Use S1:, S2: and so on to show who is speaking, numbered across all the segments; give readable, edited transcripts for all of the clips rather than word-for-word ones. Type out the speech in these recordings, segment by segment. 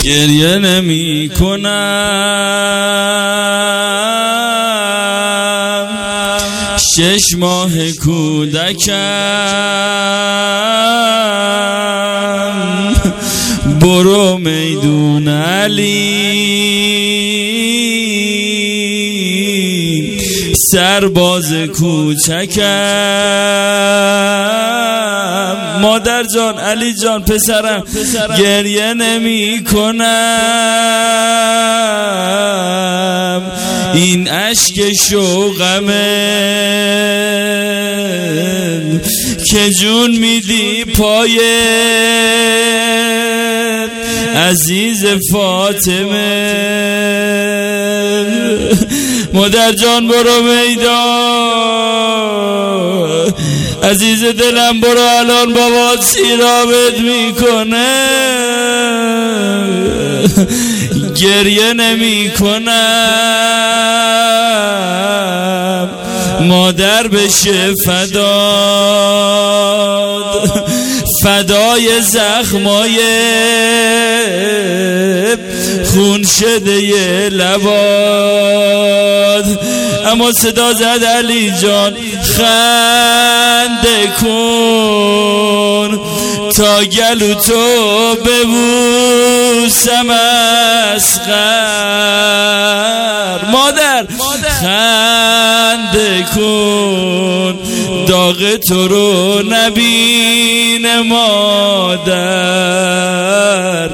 S1: گریه نمی کنم 6 ماه کودکم برو میدون علی سرباز کوچکم مادر جان علی جان پسرم گریه نمی کنم این اشک شوقمه که جون میدی پای عزیز فاطمه مادر جان برو میدان عزیز دلم برو الان بابات سیرابت میکنه گریه نمی کنم مادر بشه فدای زخمای خون شده ی لبات اما صدا زد علی جان خنده کن تا گلو تو ببوسم اصغر مادر خنده کن داغ تو رو نبین مادر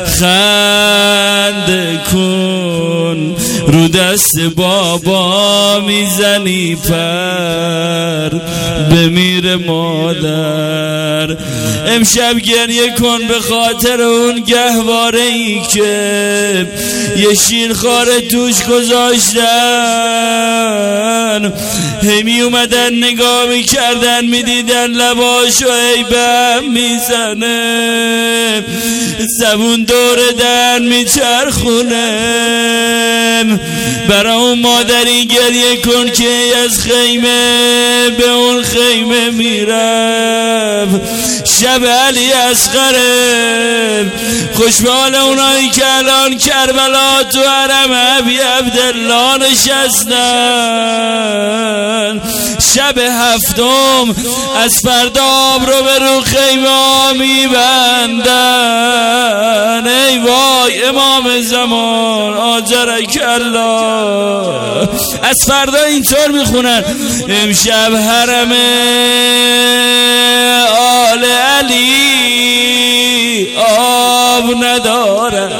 S1: خنده کن رو دست بابا میزنی پر بمیر مادر امشب گریه کن به خاطر اون گهواره ای که یه شیرخواره توش گذاشتن هی می اومدن نگاه میکردن میدیدن لباشو ای بهم میزنه زبون دور دهن میچرخونه برای اون مادری گریه کن که از خیمه به اون خیمه میرم شب علی اصغره خوش به حال اونایی که الان کربلا تو حرم ابی عبدالله نشستن شب هفتم از فردا آب رو به رو خیمه میبندن ای وای امام زمان آجرک الله از فردا اینطور میخونن امشب حرم آل علی آب نداره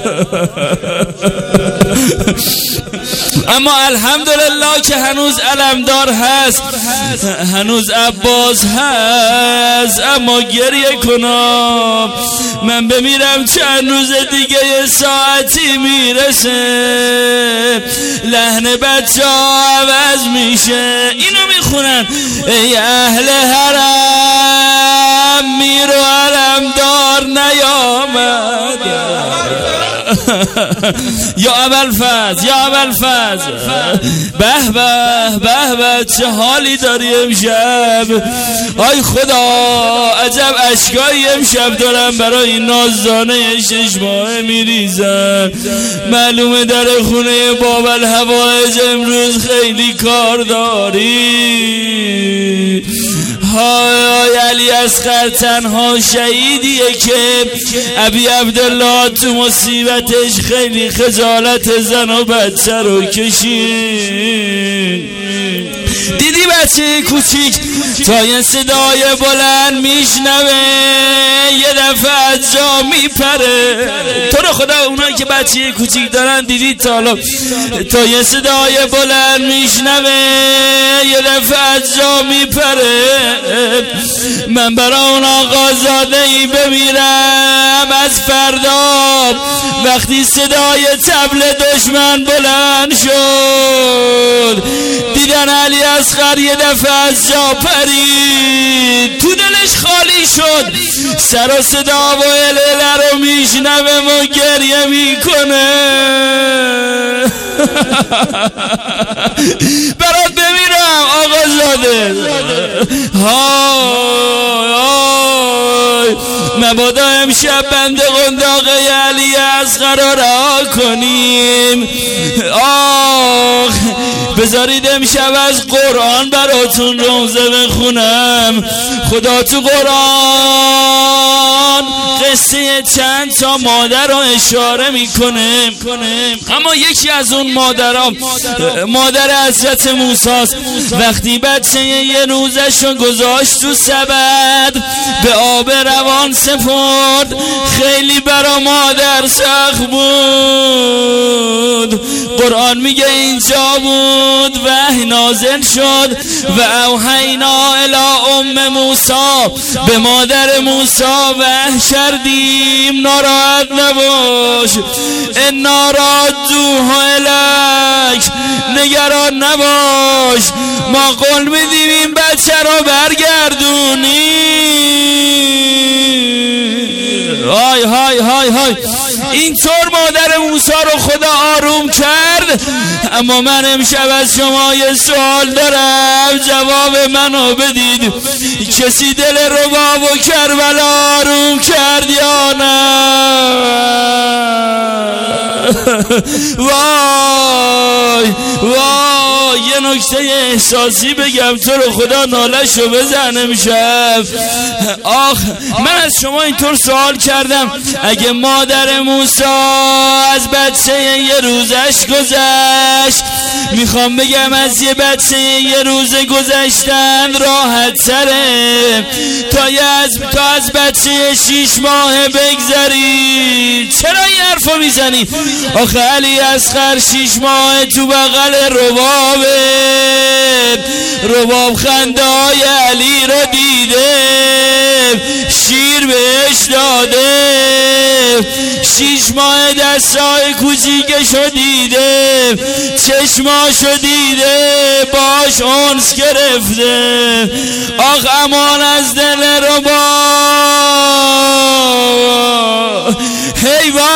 S1: اما الحمدلله که هنوز علمدار هست هنوز عباس هست اما گریه کنم من بمیرم چند روز دیگه یه ساعتی میرسه لحن بچه ها عوض میشه اینو میخونن ای اهل حرم میر و علمدار نیامد یا ابوالفضل یا ابوالفضل به به به به چه حالی داری امشب آی خدا عجب اشکایی امشب دارم برای این نازدانه 6 ماهه میریزن معلومه در خونه باب الحوائج امروز خیلی کار داری های علی اصغر تنها شهیدیه که ابی عبدالله تو مصیبتش خیلی خجالت زن و بچه رو کشید دیدی بچه کوچیک تا یه صدای بلند میشنوه یه دفعه از جا میپره تو رو خدا اونایی که بچه کوچیک دارن دیدی تا یه صدای بلند میشنوه یه دفعه از جا میپره من برای اون آقازاده ای بمیرم از فردا وقتی صدای طبل دشمن بلند شد دیدن علی اصغر یه دفعه از جا پرید تو دلش خالی شد سر و صدا و اله رو میشنوه و گریه میکنه برات بمیرم آقازاده های مبادا امشب بنده قنداقه علی مسخره را کنیم. آخ بذارید امشب از قرآن براتون روزه بخونم. خدا تو قرآن قصه چند تا مادر رو اشاره میکنه، اما یکی از اون مادرها مادر حضرت موسی است. وقتی بچه یه روزش رو گذاشت تو سبد به آب روان سپرد، خیلی برا مادر سخت بود. قرآن میگه اینجا بود وحی نازل شد و اوحینا الی ام موسی، به مادر موسی وحی کردیم ناراحت نباش، انا رادوه الیک، نگران نباش، ما قول میدیم این بچه رو برگردونیم. های های های های اینطور مادر موسی رو خدا آروم کرد. اما من امشب از شما یه سوال دارم، جواب منو بدید. کسی دل رباب و کربلا آروم کرد یا نه؟ وای وای یه نکته احساسی بگم، تو رو خدا نالشو بزن امشب. آخ من از شما اینطور سوال کردم، اگه مادر موسی از بچه یه روزش گذشت، میخوام بگم از یه بچه یه روز گذشتن راحت تره تا از بچه 6 ماه بگذری. چرا این حرفو میزنی؟ آخه علی اصغر 6 ماه تو بغل رباب خندای علی رو دیده، شیر بهش داده، 6 ماه دستای کوچیکشو دیده، چشماشو دیده، باش انس گرفته. آخ امان از دل رباب. هی وای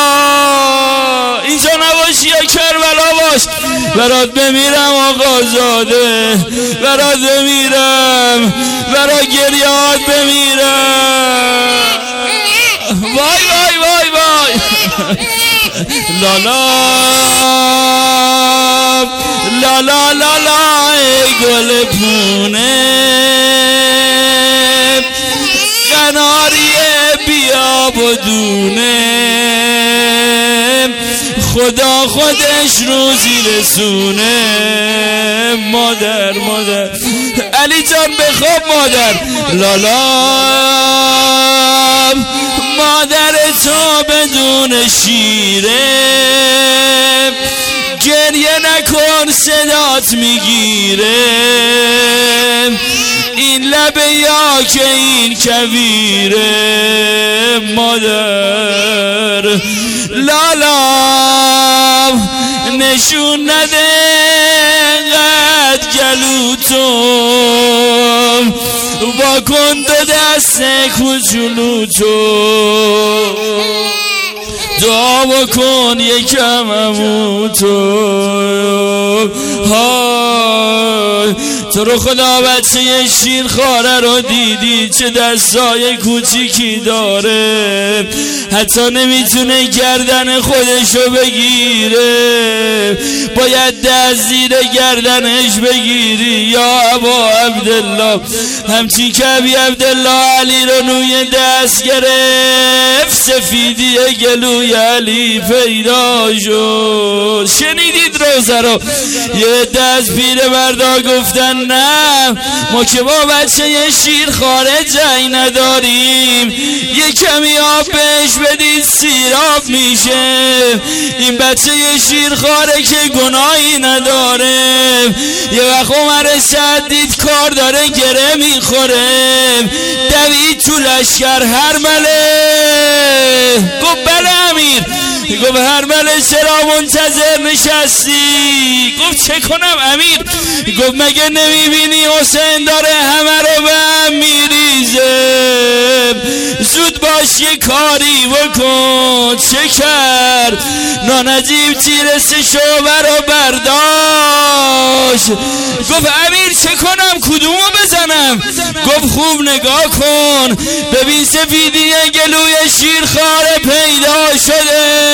S1: اینجا نباشی یا کربلا باش، برات بمیرم آقا زاده، برات بمیرم، برات گریات بمیرم. وای وای وای وای لالا لالا لالا ای گل پونه قناریه بیا بدونه، خدا خودش روزی رسونه. مادر علی جان بخواب مادر. لالا مادر تو بدون شیره، گریه نکن صدات میگیره، این لبه یا که این کویره. مادر لالا نشون نده قد گلو تو، با کن دو دست کوچولو تو، دعا بکن یکم امو تو. تو رو خدا بچه شیر خاره رو دیدی چه دستای کوچیکی داره، حتی نمیتونه گردن خودشو بگیره، باید دست زیر گردنش بگیری. یا ابا عبدالله، همچین که ابی عبدالله علی رو نوی دست گرفت، سفیدی گلوی علی پیدا شد. شنیدید روزه رو؟ یه دست پیر مردا گفتن نه ما که با بچه شیر خاره جای نداریم، یه کمی آب بهش بدید سیراب میشه. این بچه شیر خاره که گناهی نداره. یه وقت عمر سعد دید کار داره گره میخوره، دوید تو لشکر هرمله. گفت بله امیر. گفت هرمله چرا منتظر نشستی؟ گفت چه کنم امیر؟ گفت مگه نمیبینی حسین داره همه رو به هم میریزه؟ زود باش یه کاری بکن. چه کرد؟ نانجیب تیر سه شعبه رو برداشت. گفت امیر چه کنم؟ کدومو بزنم؟ گفت خوب نگاه کن ببین سفیدی گلوی شیرخواره پیدا شده.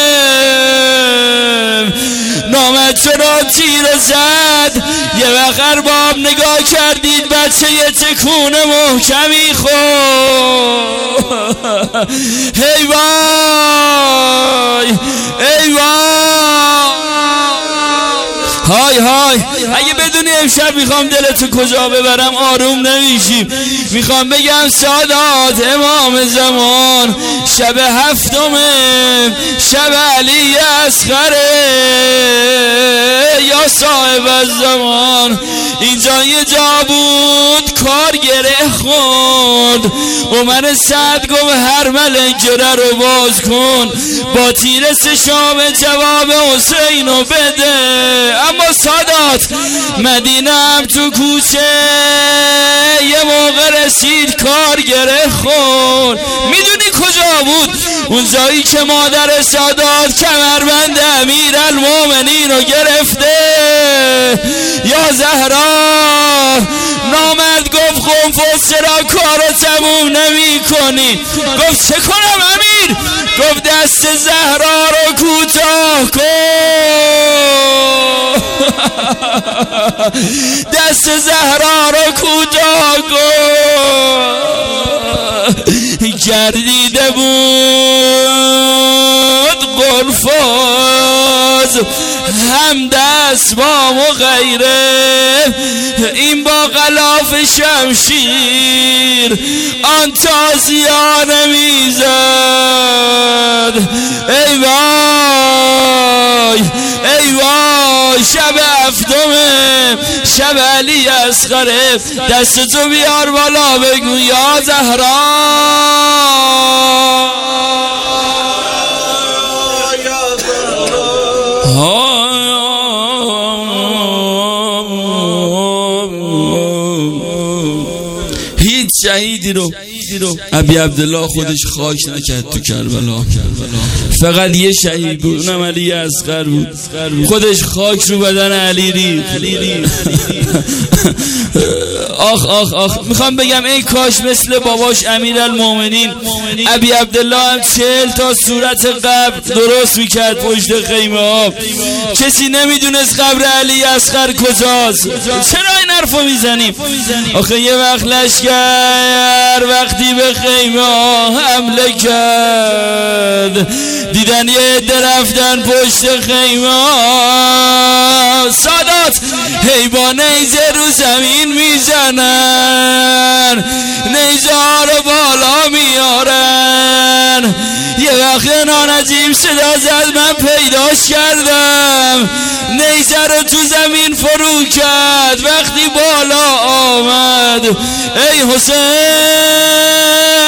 S1: زد. یه وقت ارباب نگاه کردید بچه یه تکون محکمی خورد. ای وای ای وای های های. اگه بدونی امشب میخوام دلتو کجا ببرم آروم نمیشیم. میخوام بگم سادات امام زمان شب هفتمه، شب علی اصغره یا صاحب الزمان. اینجا یه جا بود کار گره خورد. عمر سعد گفت هر ملنگره رو باز کن، با تیر سشام جواب حسینو بده. اما سادات مدینه هم تو کوچه یه موقع رسید کار گره خورد. میدونی کجا بود؟ اون جایی که مادر سادات کمربند امیرالمومنین رو گرفته. یا زهرا نامرد گفت خنفس چرا کارو تموم نمی کنی؟ گفت چه کنم امیر؟ گفت دست زهرا رو کوتاه کن، دست زهرا رو کوتاه کن. گردیده بود قرفاز هم دست با غیره، این با غلاف شمشیر آن تازیانه میزد. ای وای ای وای شب هفتمه، شب علی اصغره. دستتو بیار بالا بگو یا زهرا. هیچ شهیدی رو ابی عبدالله خودش خاک نکرد تو کربلا. فقط یه شهید بود، اونم علی اصغر بود. خودش خاک رو بدن علی ریخت. آخ آخ آخ. میخوام بگم ای کاش مثل باباش امیرالمومنین ابی عبدالله هم 40 تا صورت قبر درست میکرد پشت خیمه ها. کسی نمیدونست قبر علی اصغر کجاست. چرا این حرفو میزنیم؟ آخه یه وقت لشکر وقتی به خیمه ها حمله کرد، دیدن یه عده رفتن پشت خیمه ها. سادات هی با نیزه رو زمین میزنن، نیزه ها رو بالا میارن. یه وقت نانجیم صدا زد من پیداش کردم، نیزه رو تو زمین فرو کرد. وقتی بالا آمد ای حسین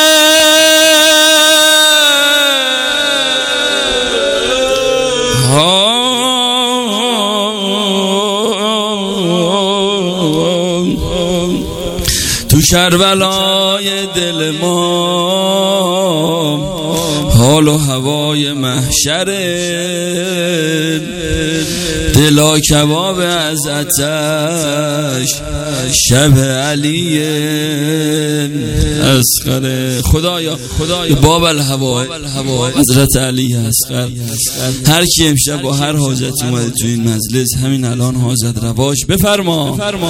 S1: تو کربلای دل ما حال و هوای محشره، دلا کباب از آتش شب علی اصغر. خدایا باب الهوا حضرت علی اصغر. هر کی امشب با هر حاجت اومده تو این مجلس همین الان حاجت رواش بفرما.